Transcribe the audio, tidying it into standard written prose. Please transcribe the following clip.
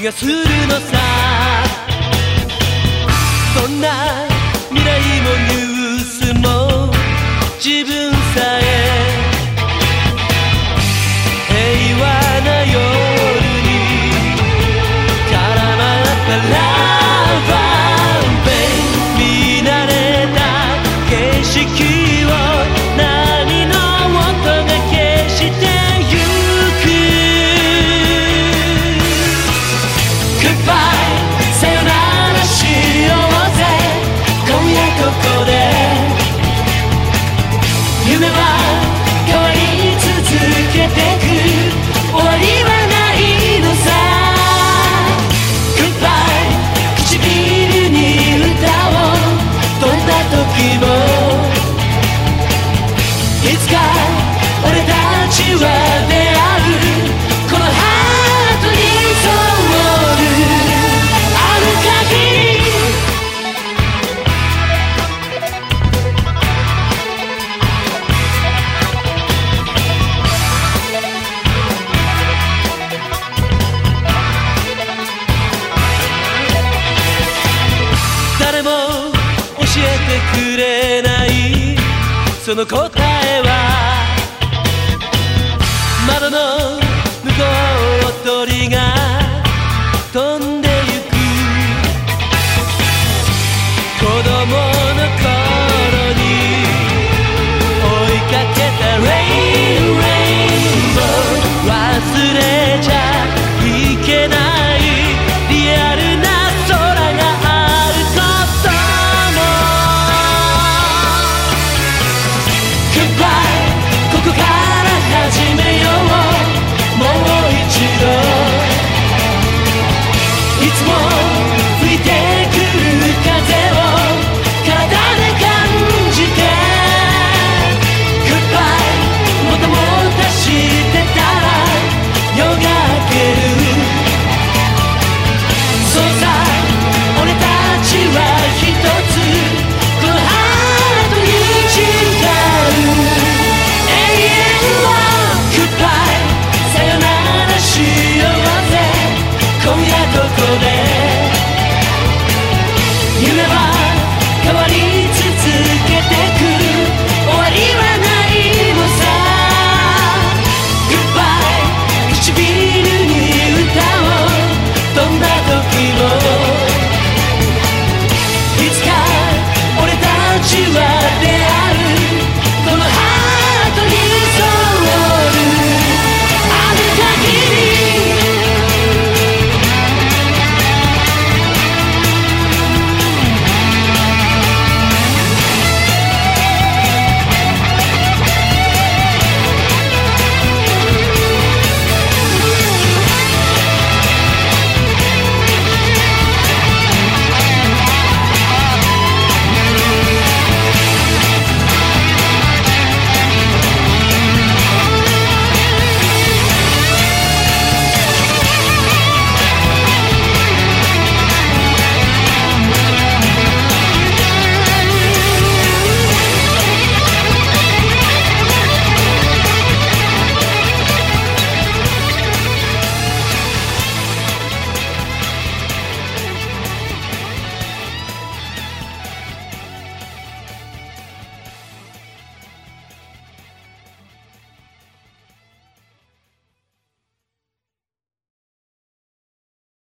気がするのさ。どんな未来もニュースも自分さえ平和な夜に絡まったら見慣れた景色を波の音が消してゆく。 Goodbye さよならしようぜ今夜ここで。夢は変わり続けてく終わりはないのさ。 Goodbye 唇に歌をどんな時もいつか俺たちは出会う。このハートに沿うある限り。誰も教えてくれないその答えは窓の向こうを鳥が